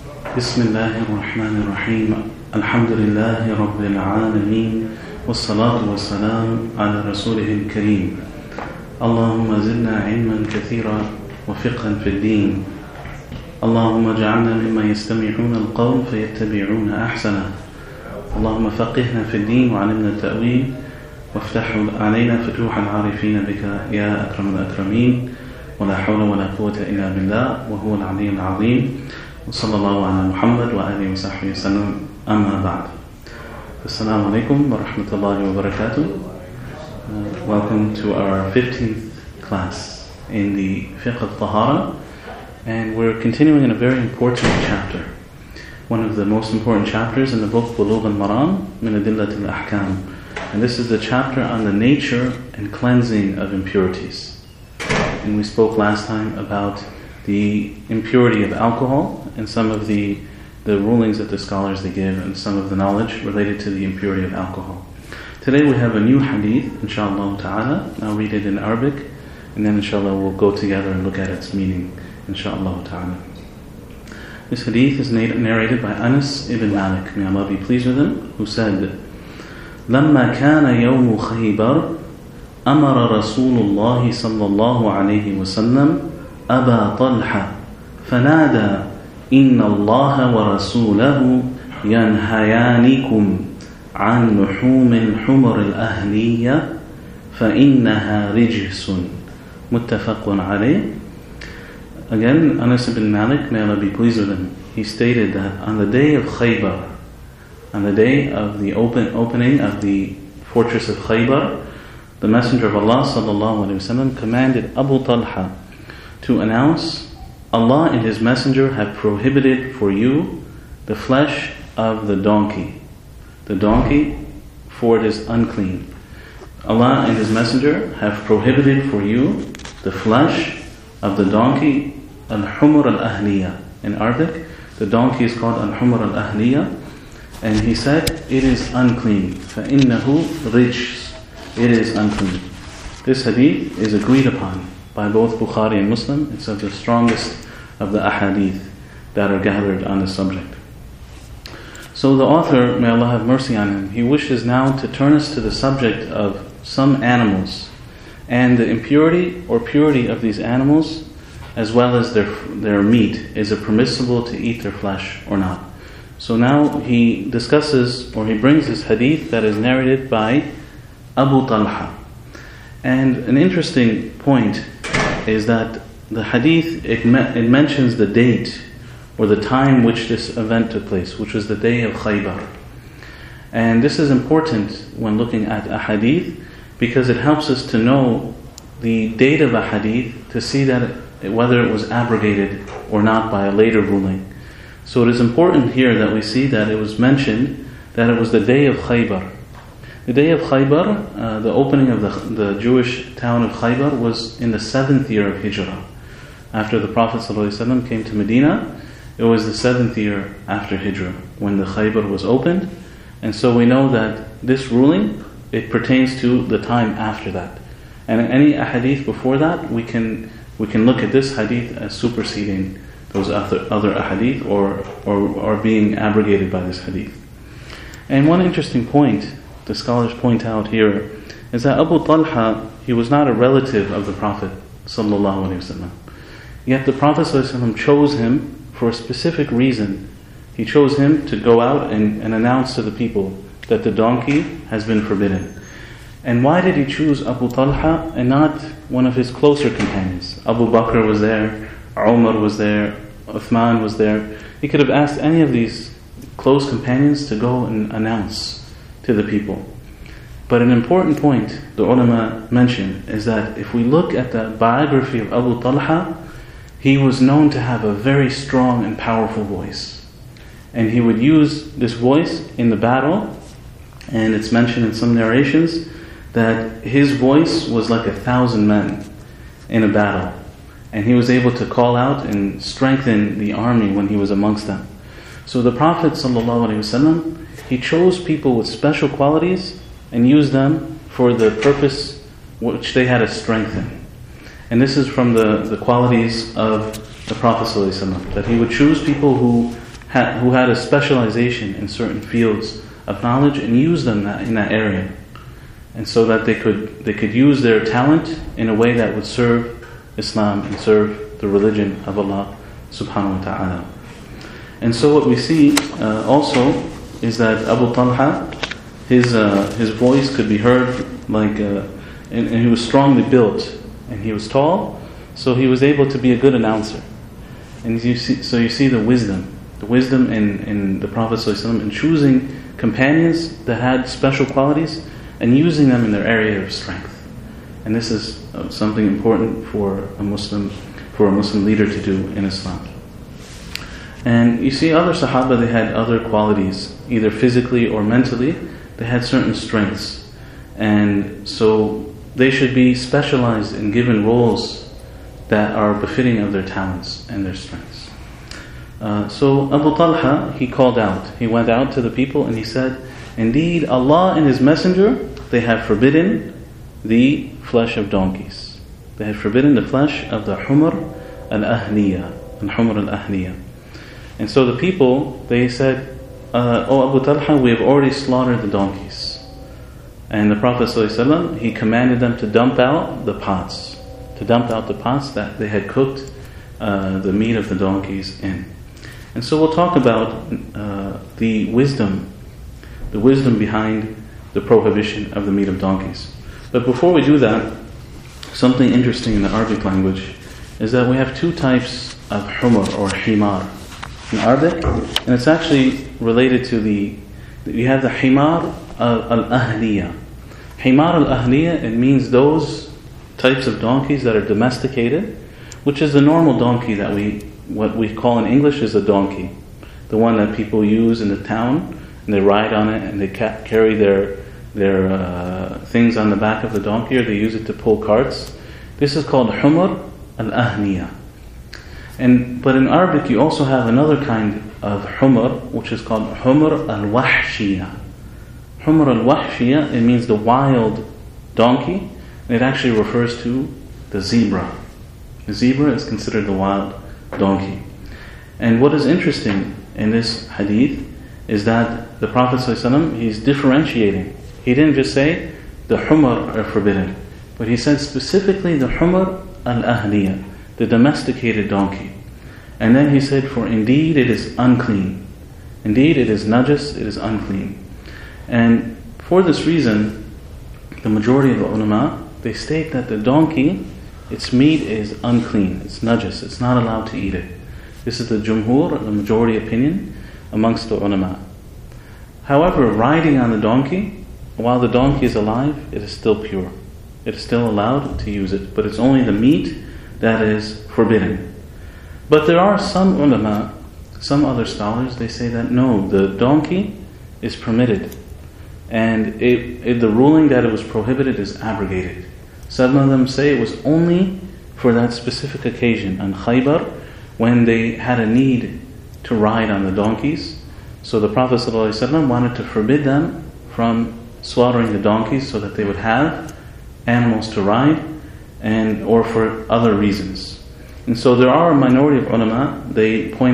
بسم الله الرحمن الرحيم الحمد لله رب العالمين والصلاة والسلام على رسوله الكريم اللهم زدنا علما كثيرا وفقها في الدين اللهم اجعلنا ممن يستمعون القول فيتبعون أحسنه اللهم فقهنا في الدين وعلمنا التأويل وافتح علينا فتوح العارفين بك يا أكرم الأكرمين ولا حول ولا قوة إلا بالله وهو العلي العظيم وصلى الله على محمد وآله وصحبه وسلم أما بعد Assalamu alaikum wa rahmatullahi wa barakatuh. Welcome to our 15th class in the Fiqh al-Tahara, and we're continuing in a very important chapter, one of the most important chapters in the book Bulugh al-Maram min Adillat al-Ahkam, and this is the chapter on the nature and cleansing of impurities. And we spoke last time about the impurity of alcohol and some of the rulings that the scholars they give and some of the knowledge related to the impurity of alcohol. Today we have a new hadith, inshallah ta'ala. I'll read it in Arabic, and then inshallah we'll go together and look at its meaning, inshallah ta'ala. This hadith is narrated by Anas ibn Malik, may Allah be pleased with him, who said, لما كان يوم خيبر أمر رسول الله صلى الله عليه وسلم أبا طلحة فنادى إن الله ورسوله ينهيانكم عن لحوم الحمر الأهلية فإنها رجس متفق عليه. Again, Anas ibn Malik, may Allah be pleased with him, he stated that on the day of Khaybar, on the day of the opening of the fortress of Khaybar, the Messenger of Allah sallallahu alaihi wasallam commanded Abu Talha to announce, Allah and His Messenger have prohibited for you the flesh of the donkey. The donkey, for it is unclean. Allah and His Messenger have prohibited for you the flesh of the donkey, al-humur al-ahliya. In Arabic, the donkey is called al-humur al-ahliya, and he said, it is unclean. فَإِنَّهُ رِجْسٌ. It is unclean. This hadith is agreed upon by both Bukhari and Muslim. It's of the strongest of the ahadith that are gathered on the subject. So the author, may Allah have mercy on him, he wishes now to turn us to the subject of some animals and the impurity or purity of these animals, as well as their meat. Is it permissible to eat their flesh or not? So now he discusses, or he brings this hadith that is narrated by Abu Talha. And an interesting point is that the hadith, it mentions the date or the time which this event took place, which was the day of Khaybar. And this is important when looking at a hadith, because it helps us to know the date of a hadith, to see that whether it was abrogated or not by a later ruling. So it is important here that we see that it was mentioned that it was the day of Khaybar. The day of Khaybar, the opening of the Jewish town of Khaybar, was in the 7th year of Hijrah. After the Prophet ﷺ came to Medina, it was the 7th year after Hijrah when the Khaybar was opened. And so we know that this ruling, it pertains to the time after that. And any ahadith before that, we can look at this hadith as superseding those other ahadith or being abrogated by this hadith. And one interesting point the scholars point out here is that Abu Talha, he was not a relative of the Prophet ﷺ. Yet the Prophet ﷺ chose him for a specific reason. He chose him to go out and announce to the people that the donkey has been forbidden. And why did he choose Abu Talha and not one of his closer companions? Abu Bakr was there, Umar was there, Uthman was there. He could have asked any of these close companions to go and announce to the people. But an important point the ulama mention is that if we look at the biography of Abu Talha, he was known to have a very strong and powerful voice. And he would use this voice in the battle, and it's mentioned in some narrations that his voice was like 1,000 men in a battle. And he was able to call out and strengthen the army when he was amongst them. So the Prophet ﷺ, he chose people with special qualities and used them for the purpose which they had to strengthen. And this is from the qualities of the Prophet ﷺ, that he would choose people who who had a specialization in certain fields of knowledge and used them in that area, and so that they could use their talent in a way that would serve Islam and serve the religion of Allah subhanahu wa ta'ala. And so what we see also is that Abu Talha, his voice could be heard and he was strongly built and he was tall, so he was able to be a good announcer. And you see the wisdom in the Prophet ﷺ in choosing companions that had special qualities and using them in their area of strength. And this is something important for a Muslim leader to do in Islam. And you see other Sahaba, they had other qualities, either physically or mentally. They had certain strengths, and so they should be specialized and given roles that are befitting of their talents and their strengths. So Abu Talha, he called out. He went out to the people and he said, "Indeed, Allah and His Messenger, they have forbidden the flesh of donkeys. They have forbidden the flesh of the humr al-ahliya. And so the people, they said, "O Abu Talha, we have already slaughtered the donkeys." And the Prophet ﷺ, he commanded them to dump out the pots that they had cooked the meat of the donkeys in. And so we'll talk about the wisdom behind the prohibition of the meat of donkeys. But before we do that, something interesting in the Arabic language is that we have two types of humr or himar in Arabic, and it's actually related to you have the himar al-ahliya. Himar al-ahliya, it means those types of donkeys that are domesticated, which is the normal donkey that what we call in English is a donkey, the one that people use in the town, and they ride on it and they carry their things on the back of the donkey, or they use it to pull carts. This is called humr al-ahliya. But in Arabic you also have another kind of humr, which is called humr al-wahshiya. Humr al-wahshiya, it means the wild donkey, and it actually refers to the zebra. The zebra is considered the wild donkey. And what is interesting in this hadith is that the Prophet ﷺ, he's differentiating. He didn't just say the humr are forbidden, but he said specifically the humr al-ahliya, the domesticated donkey. And then he said, "For indeed it is unclean. Indeed it is najas, it is unclean." And for this reason, the majority of the ulama, they state that the donkey, its meat is unclean, it's najas, it's not allowed to eat it. This is the jumhur, the majority opinion amongst the ulama. However, riding on the donkey, while the donkey is alive, it is still pure. It is still allowed to use it, but it's only the meat that is forbidden. But there are some ulama, some other scholars, they say that no, the donkey is permitted, and the ruling that it was prohibited is abrogated. Some of them say it was only for that specific occasion on Khaybar, when they had a need to ride on the donkeys. So the Prophet ﷺ wanted to forbid them from slaughtering the donkeys so that they would have animals to ride, or for other reasons. And so there are a minority of ulama, they point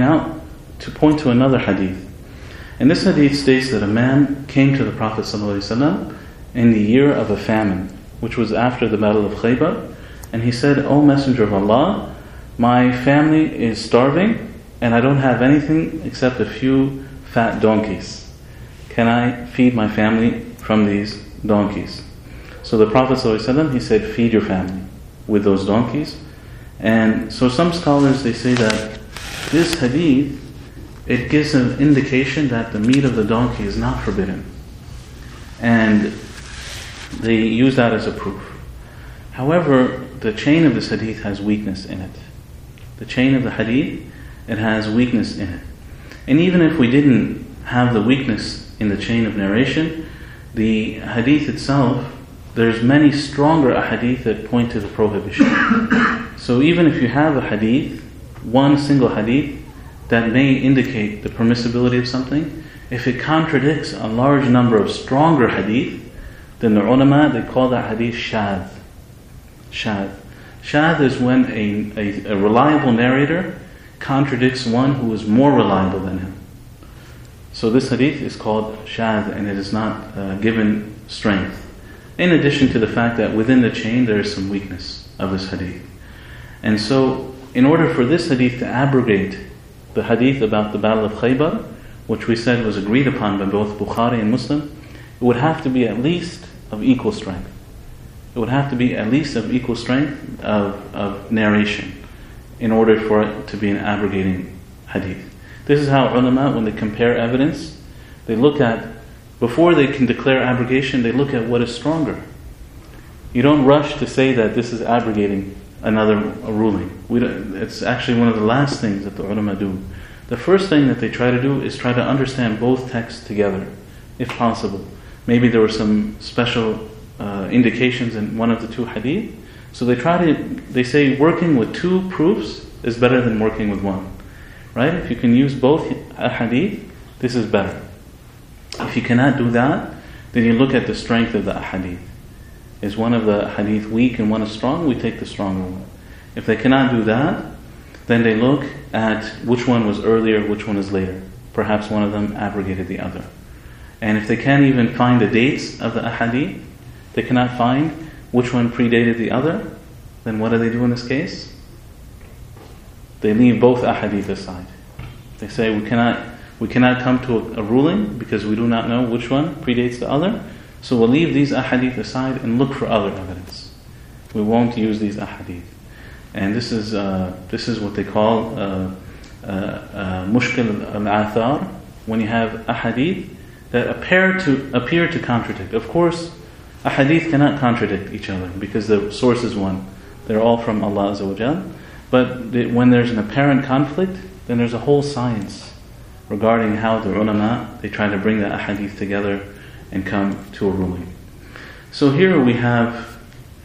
to another hadith. And this hadith states that a man came to the Prophet ﷺ in the year of a famine, which was after the Battle of Khaybar, and he said, "O Messenger of Allah, my family is starving and I don't have anything except a few fat donkeys. Can I feed my family from these donkeys?" So the Prophet ﷺ, he said, "Feed your family with those donkeys." And so some scholars, they say that this hadith, it gives an indication that the meat of the donkey is not forbidden, and they use that as a proof. However, the chain of this hadith has weakness in it. The chain of the hadith, it has weakness in it. And even if we didn't have the weakness in the chain of narration, the hadith itself, there's many stronger hadith that point to the prohibition. So even if you have a hadith, one single hadith, that may indicate the permissibility of something, if it contradicts a large number of stronger hadith, then the ulama, they call that hadith shadh. Shadh is when a reliable narrator contradicts one who is more reliable than him. So this hadith is called shadh, and it is not given strength. In addition to the fact that within the chain there is some weakness of this hadith. And so, in order for this hadith to abrogate the hadith about the Battle of Khaybar, which we said was agreed upon by both Bukhari and Muslim, it would have to be at least of equal strength. It would have to be at least of equal strength of narration in order for it to be an abrogating hadith. This is how ulama, when they compare evidence, they look at, before they can declare abrogation, they look at what is stronger. You don't rush to say that this is abrogating another ruling. It's actually one of the last things that the ulama do. The first thing that they try to do is try to understand both texts together, if possible. Maybe there were some special indications in one of the two hadith. So they say working with two proofs is better than working with one. Right? If you can use both ahadith, this is better. If you cannot do that, then you look at the strength of the ahadith. Is one of the hadith weak and one is strong? We take the stronger one. If they cannot do that, then they look at which one was earlier, which one is later. Perhaps one of them abrogated the other. And if they can't even find the dates of the ahadith, they cannot find which one predated the other, then what do they do in this case? They leave both ahadith aside. They say we cannot come to a ruling because we do not know which one predates the other, so we'll leave these ahadith aside and look for other evidence. We won't use these ahadith. And this is what they call mushkil al-athar, when you have ahadith that appear to contradict. Of course, ahadith cannot contradict each other because the source is one. They're all from Allah Azza wa Jal. But when there's an apparent conflict, then there's a whole science regarding how the ulama, they try to bring the ahadith together and come to a ruling. So here we have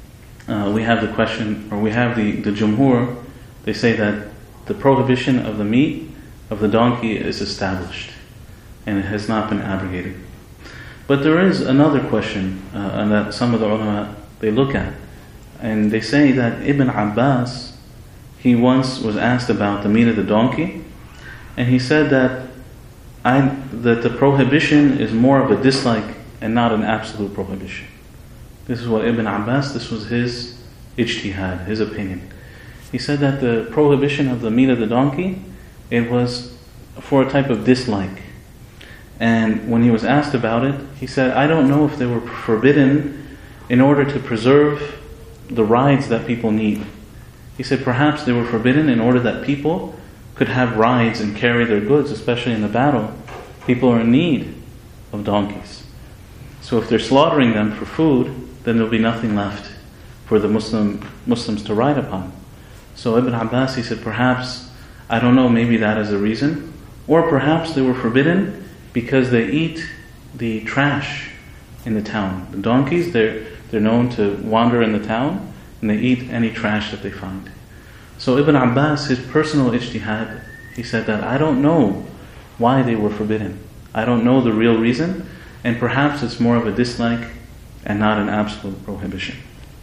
the question, or we have the jumhur. They say that the prohibition of the meat of the donkey is established and it has not been abrogated. But there is another question and that some of the ulama, they look at, and they say that Ibn Abbas, he once was asked about the meat of the donkey, and he said that the prohibition is more of a dislike and not an absolute prohibition. This is what Ibn Abbas, this was his ijtihad, his opinion. He said that the prohibition of the meat of the donkey, it was for a type of dislike. And when he was asked about it, he said, I don't know if they were forbidden in order to preserve the rides that people need. He said perhaps they were forbidden in order that people could have rides and carry their goods, especially in the battle. People are in need of donkeys. So if they're slaughtering them for food, then there'll be nothing left for the Muslims to ride upon. So Ibn Abbas, he said perhaps, I don't know, maybe that is a reason. Or perhaps they were forbidden because they eat the trash in the town. The donkeys, they're known to wander in the town, and they eat any trash that they find. So Ibn Abbas, his personal ijtihad, he said that I don't know why they were forbidden. I don't know the real reason, and perhaps it's more of a dislike and not an absolute prohibition.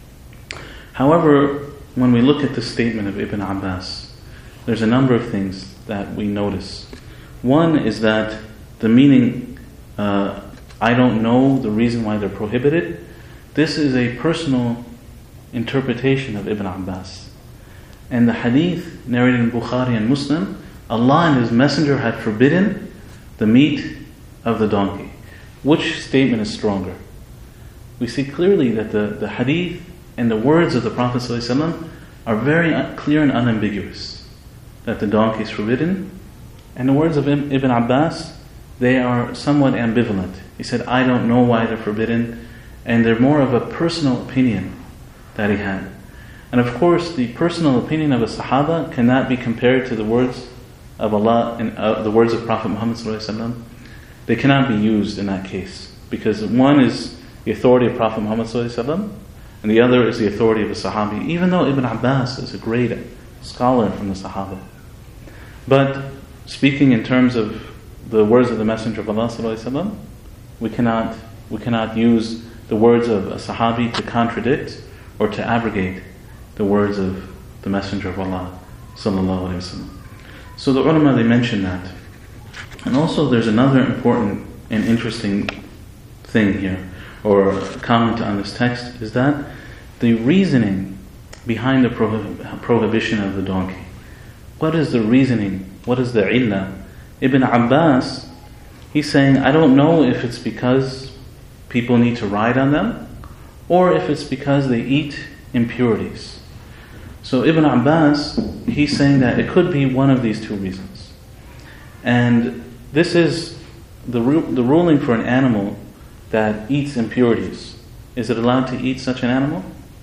However, when we look at the statement of Ibn Abbas, there's a number of things that we notice. One is that the meaning, I don't know the reason why they're prohibited, this is a personal interpretation of Ibn Abbas. And the hadith narrated in Bukhari and Muslim, Allah and His Messenger had forbidden the meat of the donkey. Which statement is stronger? We see clearly that the hadith and the words of the Prophet ﷺ are very clear and unambiguous. That the donkey is forbidden. And the words of Ibn Abbas, they are somewhat ambivalent. He said, I don't know why they're forbidden. And they're more of a personal opinion that he had. And of course, the personal opinion of a Sahaba cannot be compared to the words of Allah and the words of Prophet Muhammad ﷺ. They cannot be used in that case, because one is the authority of Prophet Muhammad ﷺ, and the other is the authority of a Sahabi, even though Ibn Abbas is a great scholar from the Sahaba. But speaking in terms of the words of the Messenger of Allah ﷺ, we cannot use the words of a Sahabi to contradict or to abrogate the words of the Messenger of Allah sallallahu alaihi wasallam. So the ulama, they mention that. And also there's another important and interesting thing here, or comment on this text, is that the reasoning behind the prohibition of the donkey. What is the reasoning? What is the illah? Ibn Abbas, he's saying, I don't know if it's because people need to ride on them, or if it's because they eat impurities. So Ibn Abbas, he's saying that it could be one of these two reasons. And this is the ruling for an animal that eats impurities. Is it allowed to eat such an animal?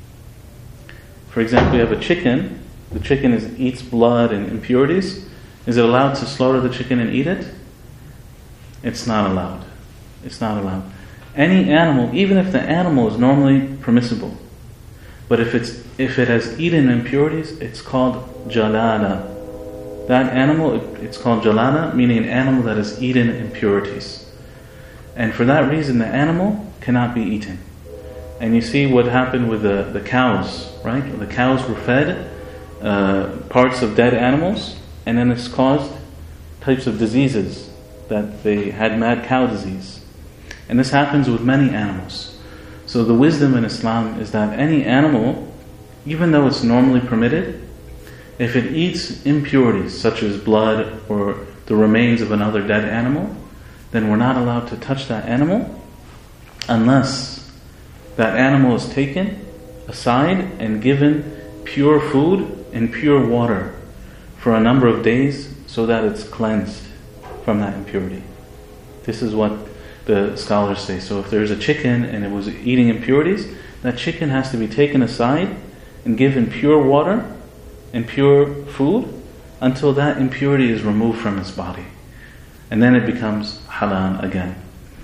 For example, you have a chicken. The chicken eats blood and impurities. Is it allowed to slaughter the chicken and eat it? It's not allowed. It's not allowed. Any animal, even if the animal is normally permissible, but if it has eaten impurities, it's called jalala. That animal, it's called jalala, meaning an animal that has eaten impurities. And for that reason, the animal cannot be eaten. And you see what happened with the cows, right? The cows were fed parts of dead animals, and then it's caused types of diseases, that they had mad cow disease. And this happens with many animals. So the wisdom in Islam is that any animal, even though it's normally permitted, if it eats impurities such as blood or the remains of another dead animal, then we're not allowed to touch that animal unless that animal is taken aside and given pure food and pure water for a number of days so that it's cleansed from that impurity. This is what the scholars say. So if there's a chicken and it was eating impurities, that chicken has to be taken aside and given pure water and pure food until that impurity is removed from its body. And then it becomes halal again.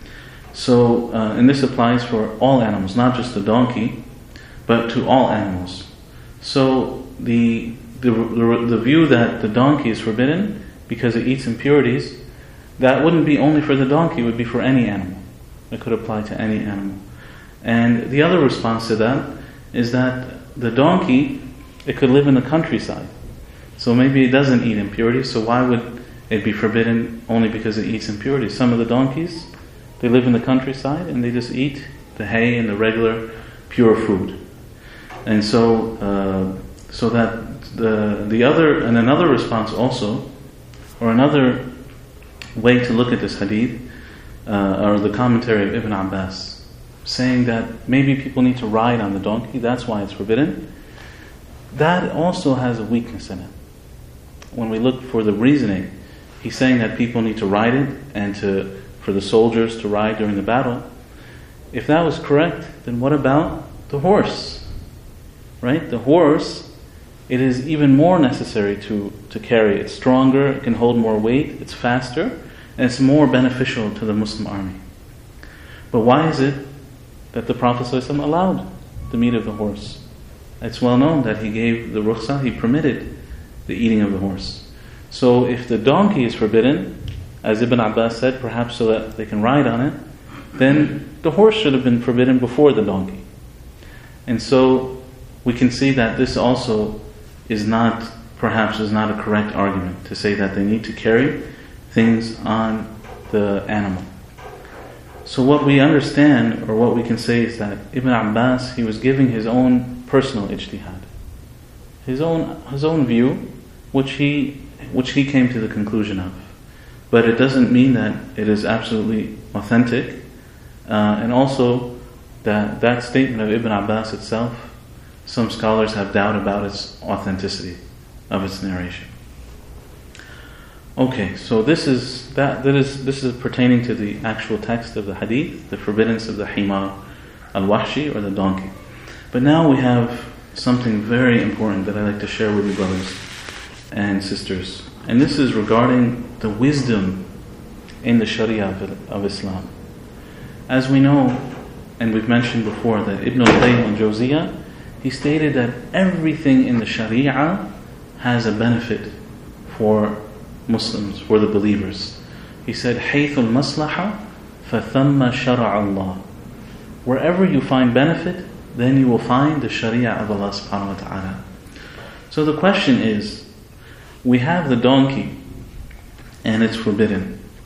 So, and this applies for all animals, not just the donkey, but to all animals. So the view that the donkey is forbidden because it eats impurities, that wouldn't be only for the donkey, it would be for any animal. It could apply to any animal. And the other response to that is that the donkey, it could live in the countryside. So maybe it doesn't eat impurities, so why would it be forbidden only because it eats impurities? Some of the donkeys, they live in the countryside and they just eat the hay and the regular pure food. And so that the other, and another response also, or another way to look at this hadith, or the commentary of Ibn Abbas, saying that maybe people need to ride on the donkey, that's why it's forbidden. That also has a weakness in it. When we look for the reasoning, he's saying that people need to ride it and for the soldiers to ride during the battle. If that was correct, then what about the horse? Right? The horse, it is even more necessary to carry. It's stronger, it can hold more weight, it's faster, and it's more beneficial to the Muslim army. But why is it that the Prophet ﷺ allowed the meat of the horse? It's well known that he gave the rukhsah, he permitted the eating of the horse. So if the donkey is forbidden, as Ibn Abbas said, perhaps so that they can ride on it, then the horse should have been forbidden before the donkey. And so we can see that this also is not a correct argument to say that they need to carry things on the animal. So what we understand, or what we can say, is that Ibn Abbas, he was giving his own personal ijtihad, his own view, which he came to the conclusion of. But it doesn't mean that it is absolutely authentic. And also that statement of Ibn Abbas itself, some scholars have doubt about its authenticity of its narration. Okay, so this is pertaining to the actual text of the hadith, the forbiddance of the himar al-wahshi, or the donkey. But now we have something very important that I'd like to share with you, brothers and sisters. And this is regarding the wisdom in the Sharia of Islam. As we know, and we've mentioned before, that Ibn al-Qayyim al-Jawziyah, he stated that everything in the Sharia has a benefit for Muslims, for the believers. He said, حَيْثُ الْمَصْلَحَةِ فَثَمَّ شَرَعَ اللَّهِ. Wherever you find benefit, then you will find the Sharia of Allah subhanahu wa ta'ala. So the question is, we have the donkey, and it's forbidden.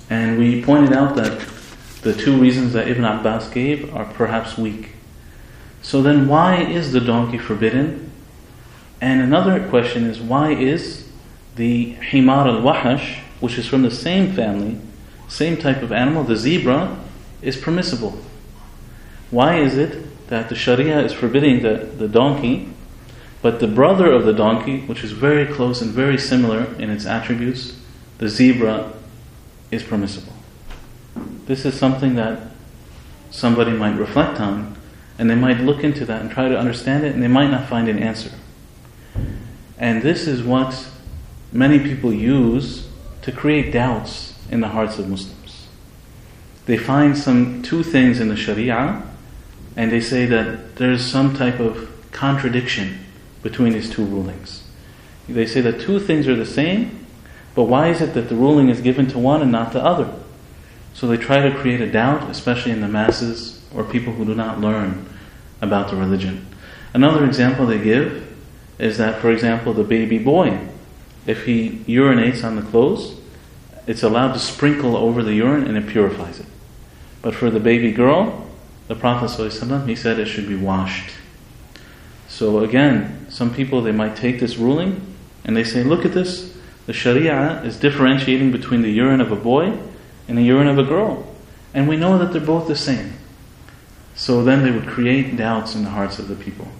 And we pointed out that the two reasons that Ibn Abbas gave are perhaps weak. So then why is the donkey forbidden? And another question is, why is the himar al-wahash, which is from the same family, same type of animal, the zebra, is permissible? Why is it that the Sharia is forbidding the donkey, but the brother of the donkey, which is very close and very similar in its attributes, the zebra, is permissible? This is something that somebody might reflect on, and they might look into that and try to understand it, and they might not find an answer. And this is what many people use to create doubts in the hearts of Muslims. They find two things in the Sharia, and they say that there's some type of contradiction between these two rulings. They say that two things are the same, but why is it that the ruling is given to one and not the other? So they try to create a doubt, especially in the masses or people who do not learn about the religion. Another example they give is that, for example, the baby boy, if he urinates on the clothes, it's allowed to sprinkle over the urine and it purifies it. But for the baby girl, the Prophet ﷺ, he said it should be washed. So again, some people, they might take this ruling and they say, look at this, the Sharia is differentiating between the urine of a boy and the urine of a girl. And we know that they're both the same. So then they would create doubts in the hearts of the people.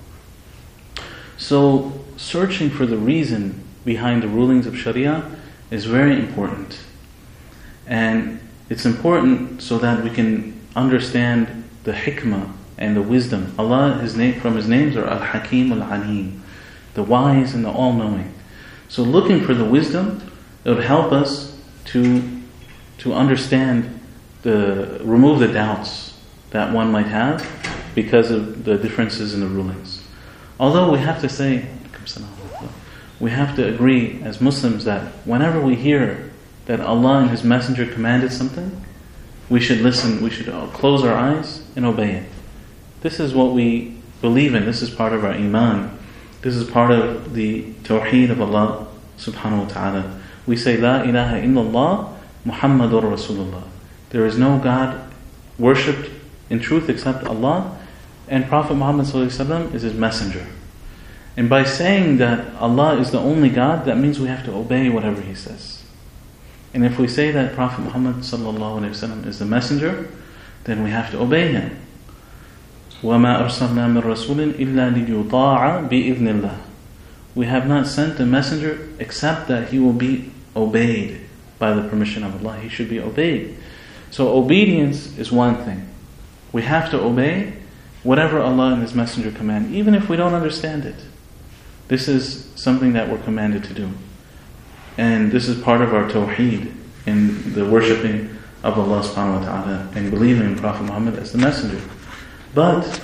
So searching for the reason behind the rulings of Sharia is very important. And it's important so that we can understand the hikmah and the wisdom. Allah, from His names are Al-Hakim Al-Alim, the wise and the all-knowing. So looking for the wisdom, it would help us to understand, remove the doubts that one might have because of the differences in the rulings. Although we have to say, we have to agree as Muslims that whenever we hear that Allah and His Messenger commanded something, we should listen, we should close our eyes and obey it. This is what we believe in, this is part of our iman. This is part of the tawheed of Allah subhanahu wa ta'ala. We say, La ilaha illallah Muhammadur Rasulullah. There is no God worshipped in truth except Allah, and Prophet Muhammad ﷺ is His messenger. And by saying that Allah is the only God, that means we have to obey whatever He says. And if we say that Prophet Muhammad ﷺ is the messenger, then we have to obey him. وَمَا أَرْسَلْنَا مِن رَسُولٍ إِلَّا لِيُطَاعَ بِإِذْنِ اللَّهِ. We have not sent a messenger except that he will be obeyed by the permission of Allah. He should be obeyed. So obedience is one thing. We have to obey whatever Allah and His Messenger command, even if we don't understand it. This is something that we're commanded to do. And this is part of our tawheed in the worshipping of Allah subhanahu wa ta'ala and believing in Prophet Muhammad as the messenger. But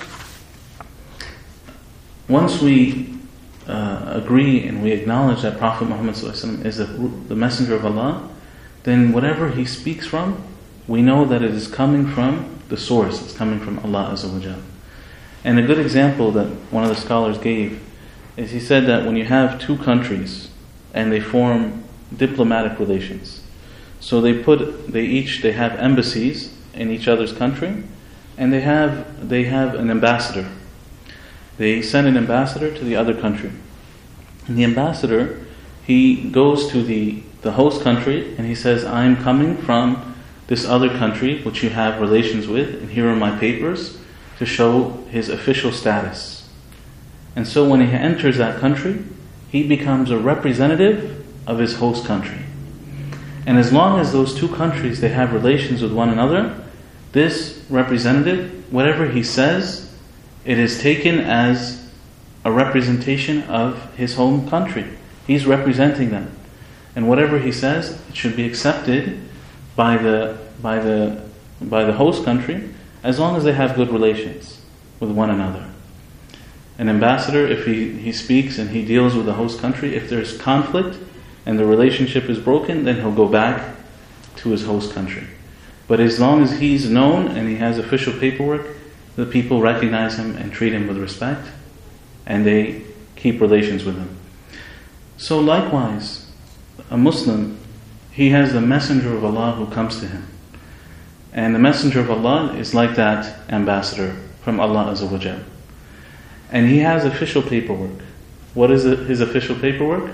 once we agree and we acknowledge that Prophet Muhammad is the messenger of Allah, then whatever he speaks from, we know that it is coming from the source. It's coming from Allah Azza wa Jal. And a good example that one of the scholars gave is he said that when you have two countries and they form diplomatic relations, so they have embassies in each other's country, and they have an ambassador. They send an ambassador to the other country. And the ambassador, he goes to the host country and he says, I'm coming from this other country which you have relations with, and here are my papers, to show his official status. And so when he enters that country, he becomes a representative of his host country. And as long as those two countries, they have relations with one another, this representative, whatever he says, it is taken as a representation of his home country. He's representing them. And whatever he says, it should be accepted by the host country, as long as they have good relations with one another. An ambassador, if he speaks and he deals with the host country, if there's conflict and the relationship is broken, then he'll go back to his host country. But as long as he's known and he has official paperwork, the people recognize him and treat him with respect, and they keep relations with him. So likewise, a Muslim, he has the messenger of Allah who comes to him. And the messenger of Allah is like that ambassador from Allah Azza wa Jal. And he has official paperwork. What is his official paperwork?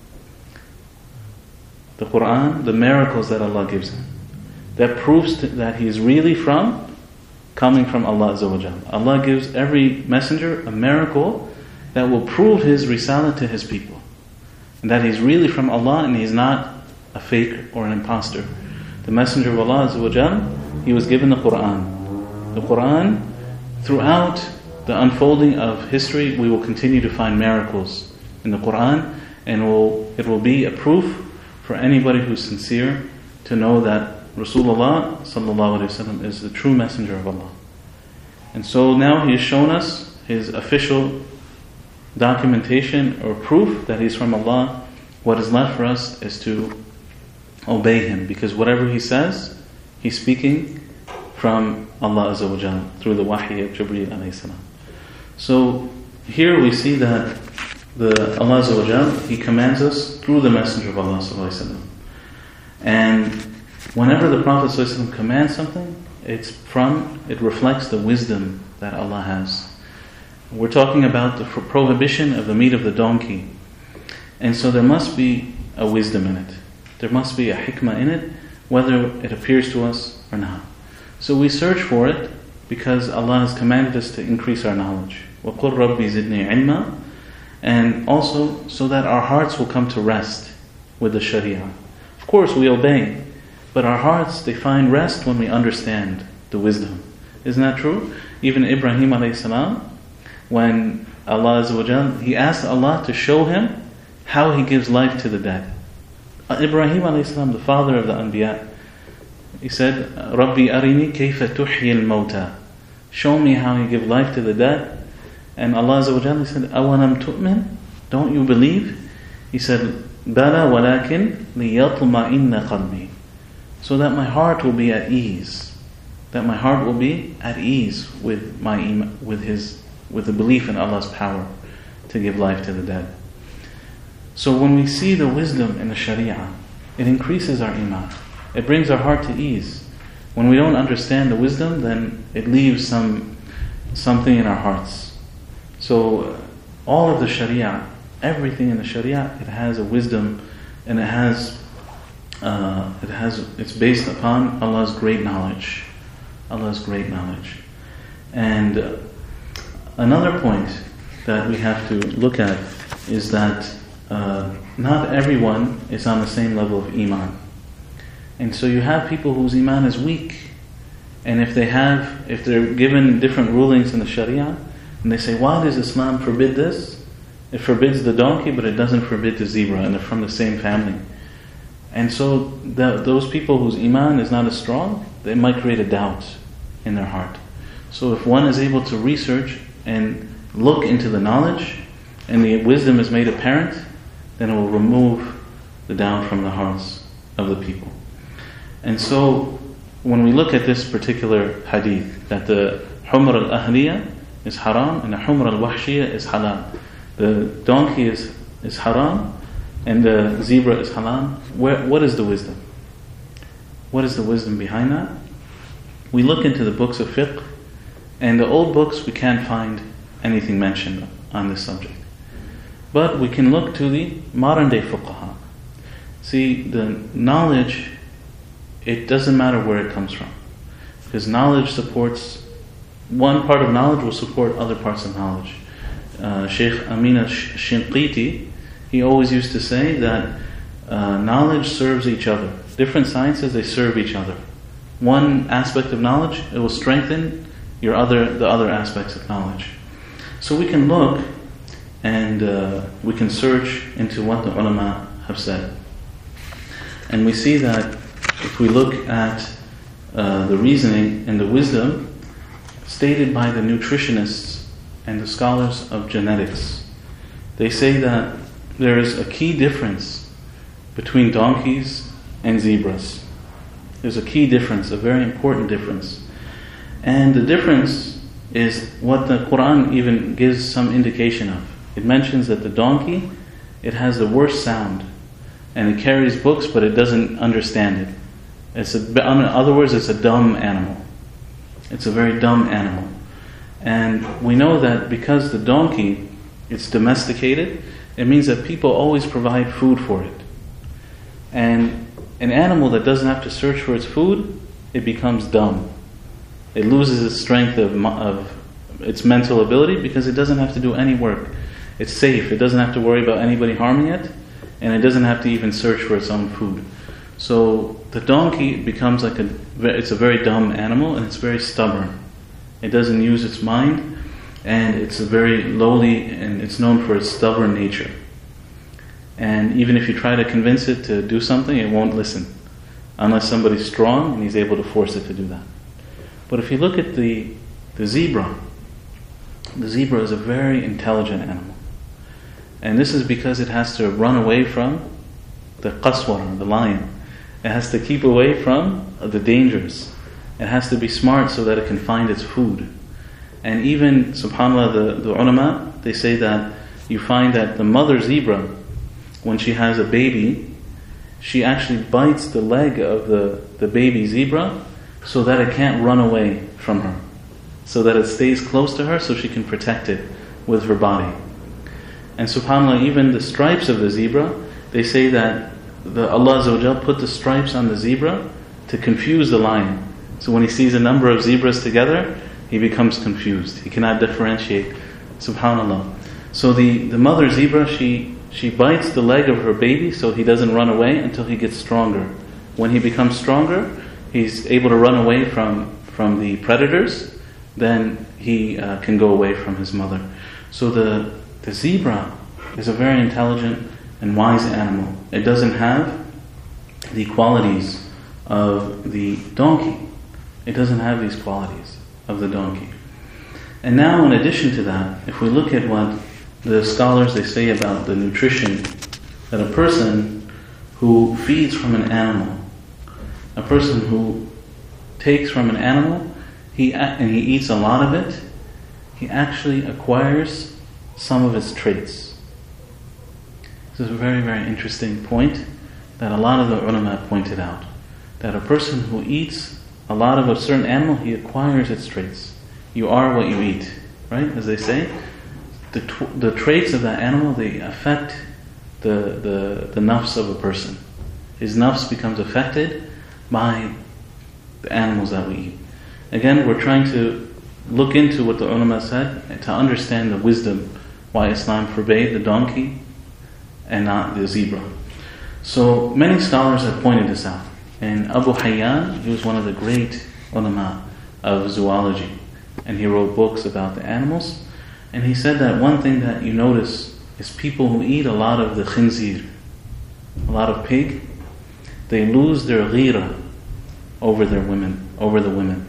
The Quran, the miracles that Allah gives him. That proves that he is really coming from Allah Azza wa Jal. Allah gives every messenger a miracle that will prove his risalah to his people. And that he's really from Allah and he's not a fake or an imposter. The messenger of Allah Azza wa Jal, he was given the Quran. The Quran, throughout the unfolding of history, we will continue to find miracles in the Quran, and it will be a proof for anybody who's sincere to know that Rasulullah sallallahu alaihi wasallam is the true messenger of Allah. And so now he has shown us his official documentation or proof that he's from Allah. What is left for us is to obey him, because whatever he says, he's speaking from Allah Azza wa Jal through the wahi of Jibreel alayhi salam. So here we see that Allah Azza wa Jal, he commands us through the messenger of Allah sallallahu alaihi wasallam. And whenever the Prophet sallallahu alaihi wasallam commands something, it reflects the wisdom that Allah has. We're talking about the prohibition of the meat of the donkey. And so there must be a wisdom in it. There must be a hikmah in it, whether it appears to us or not. So we search for it because Allah has commanded us to increase our knowledge. وَقُلْ رَبِّ زِدْنِي عِلْمًا. And also so that our hearts will come to rest with the Sharia. Of course we obey, but our hearts, they find rest when we understand the wisdom. Isn't that true? Even Ibrahim alayhi salam, when Allah Azza wa Jal, he asked Allah to show him how he gives life to the dead. Ibrahim alayhi salam, the father of the Anbiya, he said, Rabbi arini kayfa tuhyi al-mawta. Show me how you give life to the dead. And Allah Azza wa Jal, he said, awalam tu'min? Don't you believe? He said, Bala walakin liyatma'inna qalbi. So that my heart will be at ease. That my heart will be at ease with with the belief in Allah's power to give life to the dead. So when we see the wisdom in the Sharia, it increases our iman. It brings our heart to ease. When we don't understand the wisdom, then it leaves something in our hearts. So all of the Sharia, everything in the Sharia, it has a wisdom, and it's based upon Allah's great knowledge. Allah's great knowledge. And another point that we have to look at is that not everyone is on the same level of iman. And so you have people whose iman is weak, and if they're given different rulings in the Sharia, and they say, why does Islam forbid this? It forbids the donkey, but it doesn't forbid the zebra, and they're from the same family. And so those people whose iman is not as strong, they might create a doubt in their heart. So if one is able to research and look into the knowledge, and the wisdom is made apparent, then it will remove the doubt from the hearts of the people. And so when we look at this particular hadith, that the humr al-ahliya is haram and the humr al-wahshiya is halal. The donkey is haram and the zebra is halal. What is the wisdom? What is the wisdom behind that? We look into the books of fiqh, and the old books we can't find anything mentioned on this subject. But we can look to the modern day fuqaha. See, the knowledge, it doesn't matter where it comes from. Because knowledge supports, one part of knowledge will support other parts of knowledge. Shaykh Amin al-Shinqiti, he always used to say that knowledge serves each other. Different sciences, they serve each other. One aspect of knowledge, it will strengthen the other aspects of knowledge. So we can look and we can search into what the ulama have said. And we see that if we look at the reasoning and the wisdom stated by the nutritionists and the scholars of genetics, they say that there is a key difference between donkeys and zebras. There's a key difference, a very important difference. And the difference is what the Quran even gives some indication of. It mentions that the donkey, it has the worst sound. and it carries books, but it doesn't understand it. In other words, it's a dumb animal. It's a very dumb animal. And we know that because the donkey, it's domesticated, it means that people always provide food for it. And an animal that doesn't have to search for its food, it becomes dumb. It loses its strength of its mental ability because it doesn't have to do any work. It's safe. It doesn't have to worry about anybody harming it, and it doesn't have to even search for its own food. So the donkey becomes it's a very dumb animal, and it's very stubborn. It doesn't use its mind, and it's a very lowly, and it's known for its stubborn nature. And even if you try to convince it to do something, it won't listen, unless somebody's strong and he's able to force it to do that. But if you look at the zebra is a very intelligent animal. And this is because it has to run away from the qaswara, the lion. It has to keep away from the dangers. It has to be smart so that it can find its food. And even, subhanAllah, the ulama, they say that you find that the mother zebra, when she has a baby, she actually bites the leg of the baby zebra so that it can't run away from her, so that it stays close to her so she can protect it with her body. And subhanAllah, even the stripes of the zebra, they say that Allah Azza wa Jal put the stripes on the zebra to confuse the lion. So when he sees a number of zebras together, he becomes confused. He cannot differentiate. Subhanallah. So the mother zebra, she bites the leg of her baby so he doesn't run away until he gets stronger. When he becomes stronger, he's able to run away from the predators, then he can go away from his mother. So the zebra is a very intelligent and wise animal. It doesn't have the qualities of the donkey. It doesn't have these qualities of the donkey. And now, in addition to that, if we look at what the scholars, they say about the nutrition, that a person who feeds from an animal, a person who takes from an animal, and he eats a lot of it, he actually acquires some of its traits. This is a very, very interesting point that a lot of the ulama pointed out. That a person who eats a lot of a certain animal, he acquires its traits. You are what you eat, right? As they say, the traits of that animal, they affect the nafs of a person. His nafs becomes affected by the animals that we eat. Again, we're trying to look into what the ulama said to understand the wisdom why Islam forbade the donkey and not the zebra. So many scholars have pointed this out. And Abu Hayyan, he was one of the great ulama of zoology, and he wrote books about the animals. And he said that one thing that you notice is people who eat a lot of the khinzir, a lot of pig, they lose their ghira over the women.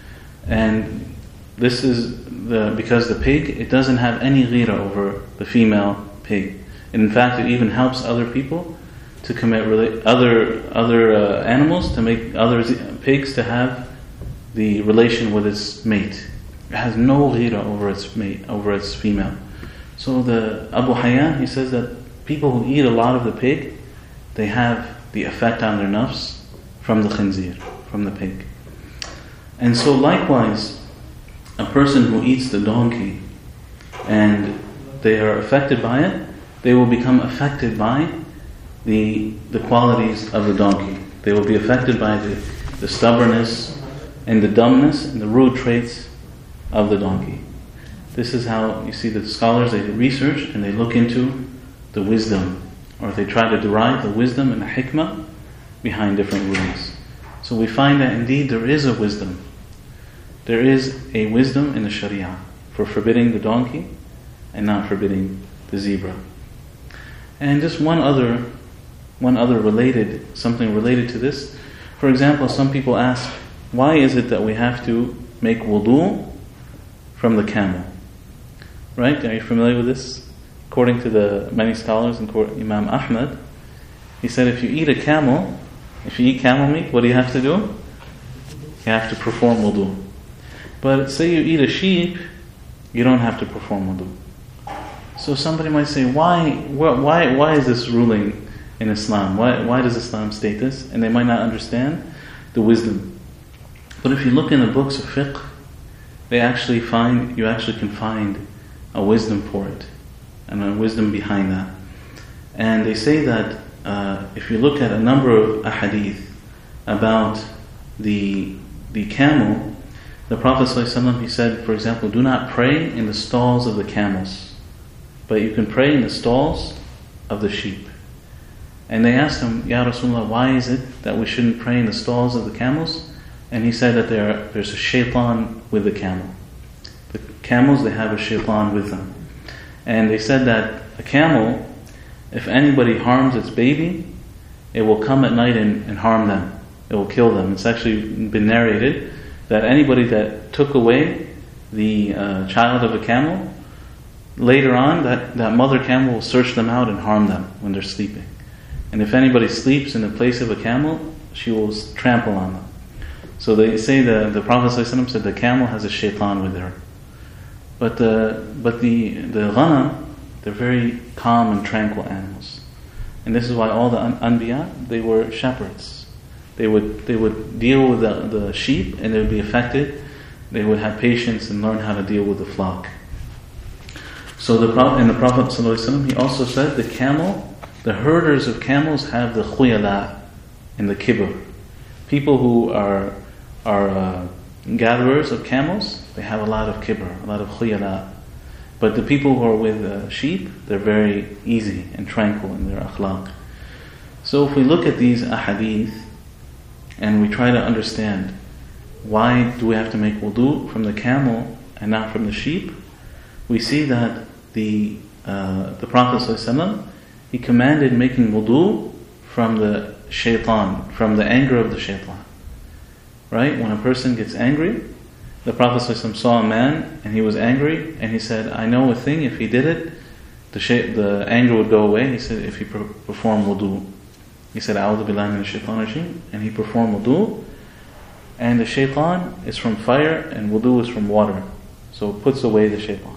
And this is because the pig, it doesn't have any ghira over the female pig. And in fact, it even helps other people to commit other animals, to make other pigs to have the relation with its mate. It has no ghira over its mate, over its female. So the Abu Hayyan, he says that people who eat a lot of the pig, they have the effect on their nafs from the khinzir, from the pig. And so likewise, a person who eats the donkey and they are affected by it, they will become affected by the qualities of the donkey. They will be affected by the stubbornness and the dumbness and the rude traits of the donkey. This is how you see the scholars, they research and they look into the wisdom, or they try to derive the wisdom and the hikmah behind different rulings. So we find that indeed there is a wisdom. There is a wisdom in the Sharia for forbidding the donkey and not forbidding the zebra. And just one other something related to this. For example, some people ask, why is it that we have to make wudu from the camel? Right? Are you familiar with this? According to the many scholars, including Imam Ahmad, he said if you eat camel meat, what do you have to do? You have to perform wudu. But say you eat a sheep, you don't have to perform wudu. So somebody might say, why is this ruling in Islam. Why does Islam state this? And they might not understand the wisdom. But if you look in the books of fiqh, you actually can find a wisdom for it, and a wisdom behind that. And they say that if you look at a number of ahadith about the camel, the Prophet ﷺ, he said, for example, do not pray in the stalls of the camels, but you can pray in the stalls of the sheep. And they asked him, Ya Rasulullah, why is it that we shouldn't pray in the stalls of the camels? And he said that there's a shaitan with the camel. The camels, they have a shaitan with them. And they said that a camel, if anybody harms its baby, it will come at night and harm them. It will kill them. It's actually been narrated that anybody that took away the child of a camel, later on, that mother camel will search them out and harm them when they're sleeping. And if anybody sleeps in the place of a camel, she will trample on them. So they say the Prophet ﷺ said the camel has a shaitan with her. But the ghanam, they're very calm and tranquil animals. And this is why all the anbiya, they were shepherds. They would deal with the sheep, and they would be affected. They would have patience and learn how to deal with the flock. So the Prophet ﷺ, he also said the herders of camels have the khuyala and the kibr. People who are gatherers of camels, they have a lot of kibr, a lot of khuyala. But the people who are with sheep, they're very easy and tranquil in their akhlaq. So if we look at these ahadith and we try to understand why do we have to make wudu from the camel and not from the sheep, we see that the Prophet ﷺ, he commanded making wudu from the shaitan, from the anger of the shaitan. Right? When a person gets angry, the Prophet ﷺ saw a man and he was angry, and he said, I know a thing, if he did it, the anger would go away. He said, if he performed wudu. He said, A'udhu billahi minash shaitanir rajim, and he performed wudu. And the shaitan is from fire and wudu is from water. So it puts away the shaitan.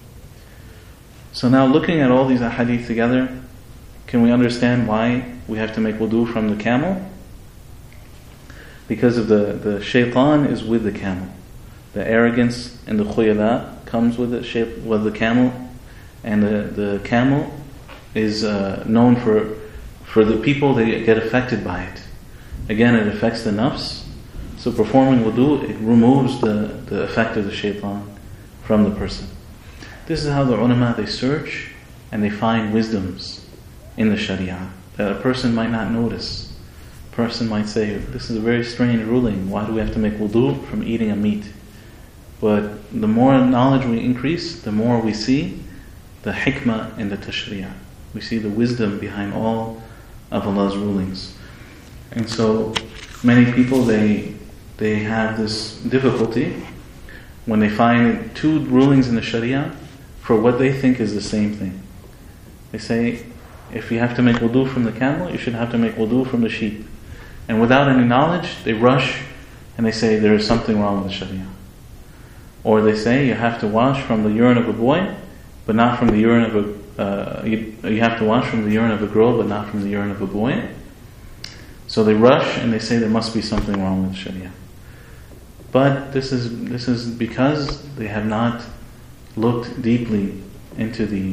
So now looking at all these ahadith together, can we understand why we have to make wudu from the camel? Because of the shaitan is with the camel. The arrogance and the khuyala comes with the camel, and the camel is known for the people that get affected by it. Again, it affects the nafs. So performing wudu, it removes the effect of the shaitan from the person. This is how the ulama, they search and they find wisdoms in the sharia that a person might not notice. A person might say, this is a very strange ruling, why do we have to make wudu from eating a meat? But the more knowledge we increase, the more we see the hikmah in the tashri'ah. We see the wisdom behind all of Allah's rulings. And so many people, they have this difficulty when they find two rulings in the sharia for what they think is the same thing. They say, if you have to make wudu from the camel, you should have to make wudu from the sheep. And without any knowledge, they rush and they say there is something wrong with the sharia. Or they say you have to wash from the urine of a boy, but not from the urine of a you have to wash from the urine of a girl, but not from the urine of a boy. So they rush and they say there must be something wrong with Sharia. But this is because they have not looked deeply into the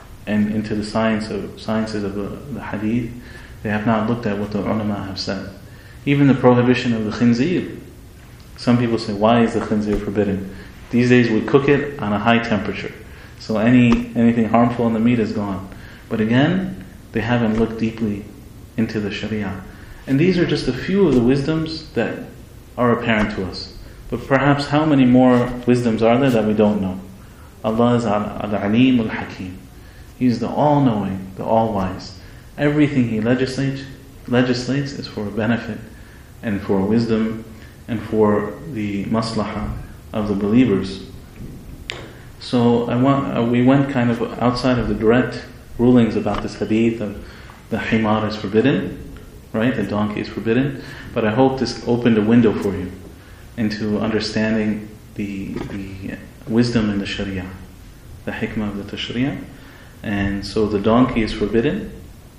sciences of the hadith. They have not looked at what the ulama have said. Even the prohibition of the khinzir. Some people say, why is the khinzir forbidden? These days we cook it on a high temperature, so anything harmful in the meat is gone. But again, they haven't looked deeply into the sharia. And these are just a few of the wisdoms that are apparent to us. But perhaps how many more wisdoms are there that we don't know? Allah is Al-Alim Al-Hakim. He's the all-knowing, the all-wise. Everything He legislates is for benefit and for wisdom and for the maslahah of the believers. So we went kind of outside of the direct rulings about this hadith of the himar is forbidden, right? The donkey is forbidden. But I hope this opened a window for you into understanding the wisdom in the sharia, the hikmah of the tashri'ah. And so the donkey is forbidden,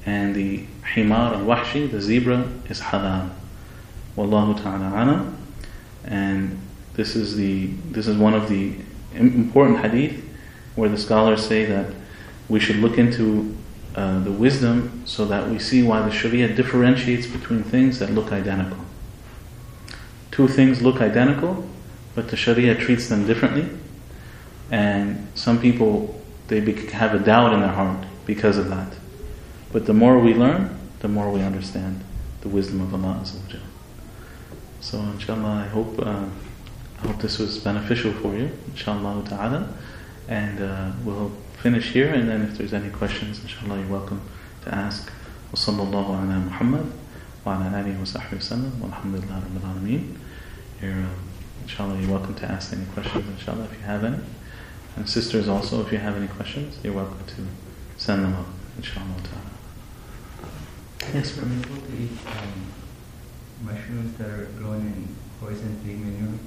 and the himar al-wahshi, the zebra, is halal. Wallahu ta'ala alam. And this is one of the important hadith where the scholars say that we should look into the wisdom so that we see why the Sharia differentiates between things that look identical. Two things look identical, but the Sharia treats them differently. And some people, they have a doubt in their heart because of that. But the more we learn, the more we understand the wisdom of Allah Azza wa Jalla. So inshallah, I hope this was beneficial for you, inshallah ta'ala. And we'll finish here, and then if there's any questions, inshallah, you're welcome to ask. Wa sallallahu ala Muhammad wa ala alihi wa sahbihi wa sallam wa alhamdulillah rabbil alameen. Inshallah, you're welcome to ask any questions, inshallah, if you have any. And sisters also, if you have any questions, you're welcome to send them up, inshallah ta'ala. Yes, Is it permissible to eat mushrooms that are grown in poison pig manure?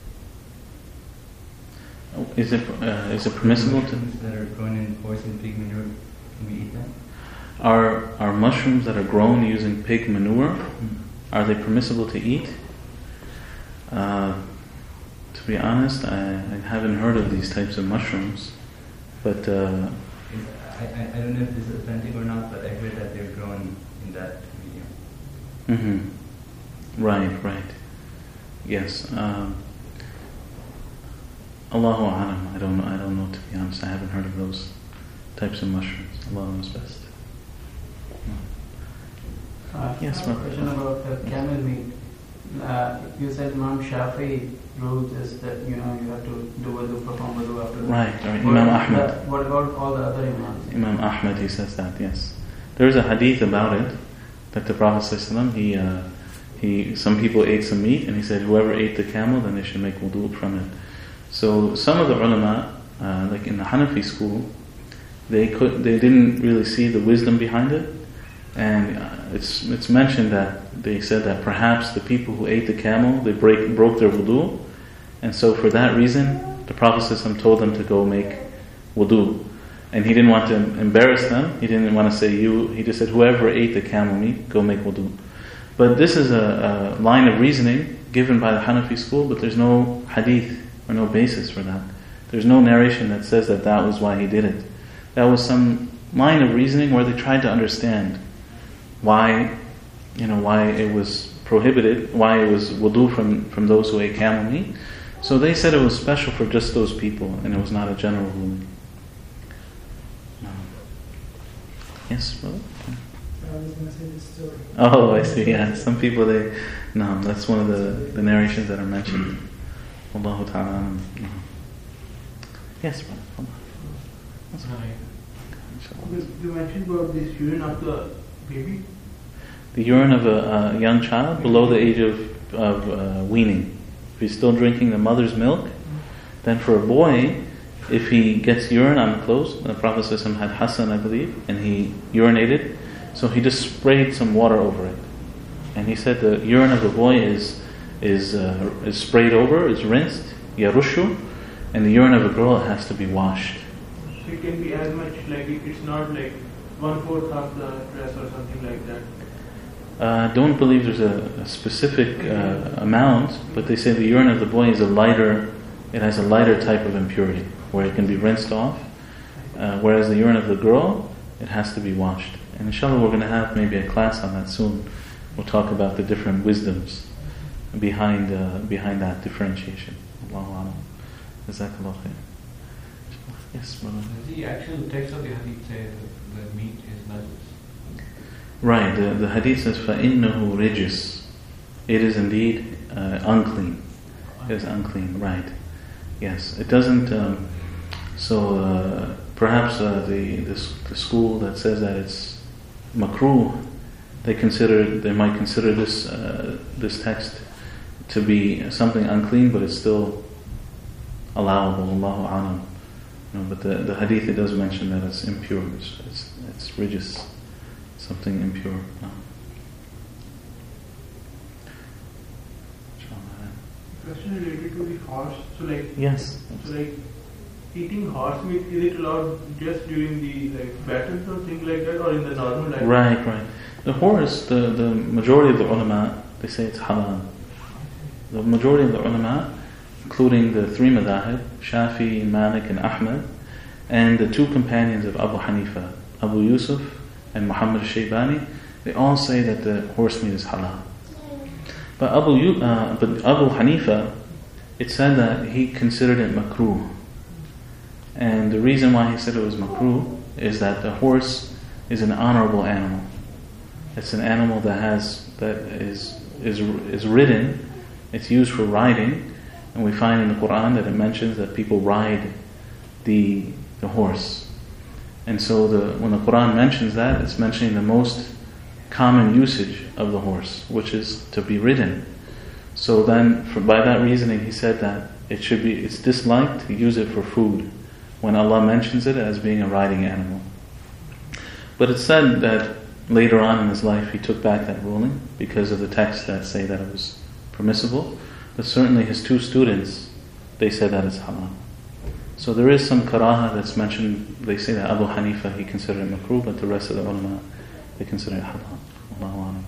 Is it permissible to? Mushrooms that are grown in poison pig manure, can we eat them? Are mushrooms that are grown using pig manure, are they permissible to eat? To be honest, I haven't heard of these types of mushrooms, but I don't know if this is authentic or not, but I heard that they're grown in that medium. Right. Yes. Allahu a'lam. I don't know. To be honest, I haven't heard of those types of mushrooms. Allah knows best. Yes, I have a question about the camel meat. You said Imam Shafi rule is that you have to do wudu, perform wudu after that. Right. Imam Ahmad. What about all the other imams? Imam Ahmad, he says that. Yes. There is a hadith about it that the Prophet ﷺ, some people ate some meat, and he said whoever ate the camel, then they should make wudu from it. So some of the ulama, like in the Hanafi school, they didn't really see the wisdom behind it, and it's mentioned that they said that perhaps the people who ate the camel, they broke their wudu, and so for that reason the Prophet ﷺ told them to go make wudu, and he didn't want to embarrass them. He didn't want to say you. He just said whoever ate the camel meat, go make wudu. But this is a line of reasoning given by the Hanafi school, but there's no hadith or no basis for that. There's no narration that says that was why he did it. That was some line of reasoning where they tried to understand why it was prohibited, why it was wudu from those who ate camel meat. So they said it was special for just those people, and it was not a general ruling. No. Yes, brother? I was going to say this story. Oh, I see. Yeah, some people that's one of the narrations that are mentioned. Allahu ta'ala. No. Yes, brother. Hold on. You mentioned about this urine of the baby. The urine of a young child below the age of weaning. If he's still drinking the mother's milk, then for a boy, if he gets urine on the clothes, the Prophet ﷺ had Hassan, I believe, and he urinated, so he just sprayed some water over it. And he said the urine of the boy is sprayed over, is rinsed, yarushu, and the urine of a girl has to be washed. So it can be as much, like it's not like 1/4 of the dress or something like that. I don't believe there's a specific amount, but they say the urine of the boy is it has a lighter type of impurity, where it can be rinsed off, whereas the urine of the girl, it has to be washed. And inshallah we're going to have maybe a class on that soon. We'll talk about the different wisdoms behind that differentiation. Allahu a'lam. Jazakallah khair. Yes, brother. The actual text of the hadith says the meat is najis. Right, the hadith says فَإِنَّهُ رِجِسٌ. It is indeed unclean. It is unclean, right. Yes, it doesn't, perhaps the school that says that it's makruh, they might consider this text to be something unclean, but it's still allowable, Allahu a'lam. But the hadith, it does mention that it's impure, it's rijis, something impure. No. Question related to the horse. So like yes. So like eating horse meat, is it allowed just during the battles or things like that, or in the normal life? Right. The horse, the majority of the ulama, they say it's halal. The majority of the ulama, including the three madahib, Shafi, Malik and Ahmad, and the two companions of Abu Hanifa, Abu Yusuf and Muhammad al-Shaybani, they all say that the horse meat is halal. But Abu Hanifa, it said that he considered it makruh. And the reason why he said it was makruh is that the horse is an honorable animal. It's an animal that is ridden. It's used for riding, and we find in the Quran that it mentions that people ride the horse. And so when the Quran mentions that, it's mentioning the most common usage of the horse, which is to be ridden. So then, by that reasoning, he said that it's disliked to use it for food when Allah mentions it as being a riding animal. But it's said that later on in his life he took back that ruling because of the texts that say that it was permissible. But certainly his two students, they said that it's halal. So there is some karaha that's mentioned. They say that Abu Hanifa, he considered it makruh, but the rest of the ulama, they consider it halal. Allahu a'lam.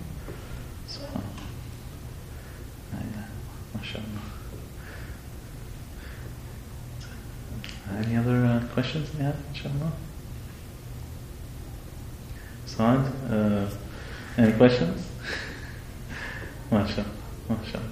MashaAllah. Any other questions you have, inshallah? Saad, any questions? MashaAllah.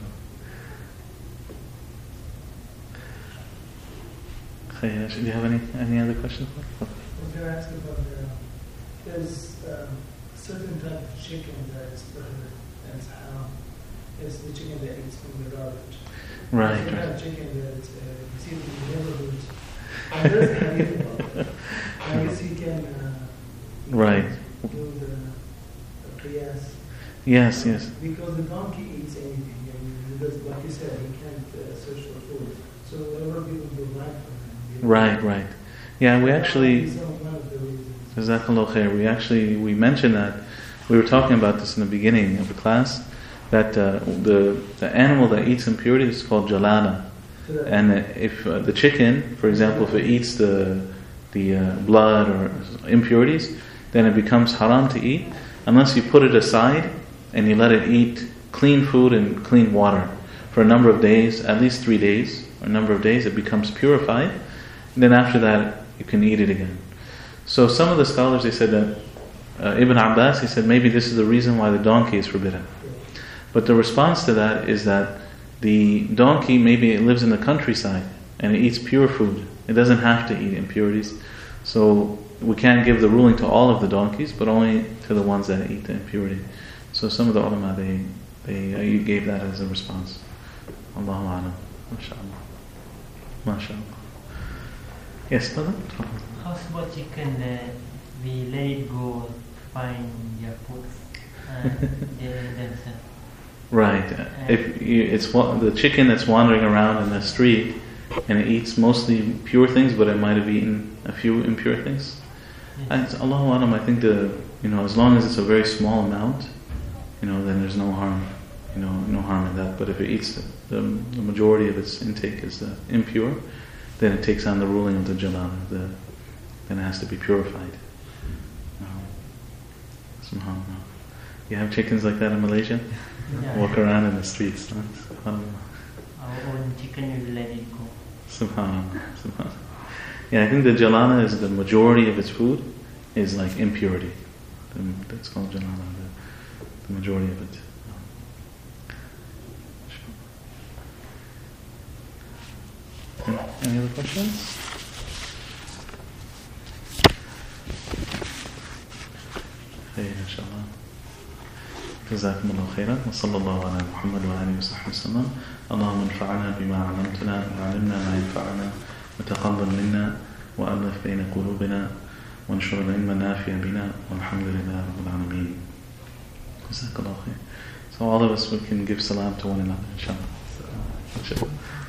Do you have any other questions? I was going to ask about there's a certain type of chicken that is prohibited and it's haram. It's the chicken that eats from the garbage. Right. There's a kind of chicken that you see in the neighborhoods. And there's a hadith about it. I guess you can do the qiyas. Yes. Because the donkey eats anything. Because, like you said, he can't search for food. So whatever people provide for him. Right. Yeah, we actually, Jazakallah khair, we mentioned that, we were talking about this in the beginning of the class, that the animal that eats impurity is called jalala. And if the chicken, for example, if it eats the blood or impurities, then it becomes haram to eat, unless you put it aside and you let it eat clean food and clean water for a number of days, at least 3 days, or a number of days, it becomes purified. And then after that, you can eat it again. So some of the scholars, they said that, Ibn Abbas, he said maybe this is the reason why the donkey is forbidden. But the response to that is that the donkey, maybe it lives in the countryside and it eats pure food. It doesn't have to eat impurities. So we can't give the ruling to all of the donkeys, but only to the ones that eat the impurity. So some of the ulama, they gave that as a response. Allahu a'lam. MashaAllah. Yes, brother? How about chicken we let it go find their food themselves? Right. It's the chicken that's wandering around in the street and it eats mostly pure things, but it might have eaten a few impure things. Yes. Allahu a'lam, I think as long as it's a very small amount, then there's no harm. No harm in that. But if it eats the majority of its intake is the impure, then it takes on the ruling of the jalala. Then it has to be purified. Subhanallah. You have chickens like that in Malaysia? Yeah. Walk around in the streets. Subhanallah. Our own chicken will let it go. Subhanallah. Yeah, I think the jalala is the majority of its food is like impurity. That's called jalala, the majority of it. Any other questions? خير إن شاء الله. جزاكم الله خيرا وصلى الله على محمد وآله وصحبه وسلم. اللهم انفعنا بما علمتنا وعلمنا ما ينفعنا وتقبل منا وألف بين قلوبنا وانشر العلم النافع بنا والحمد لله رب العالمين. جزاك الله خير. So all of us, we can give salam to one another, inshallah.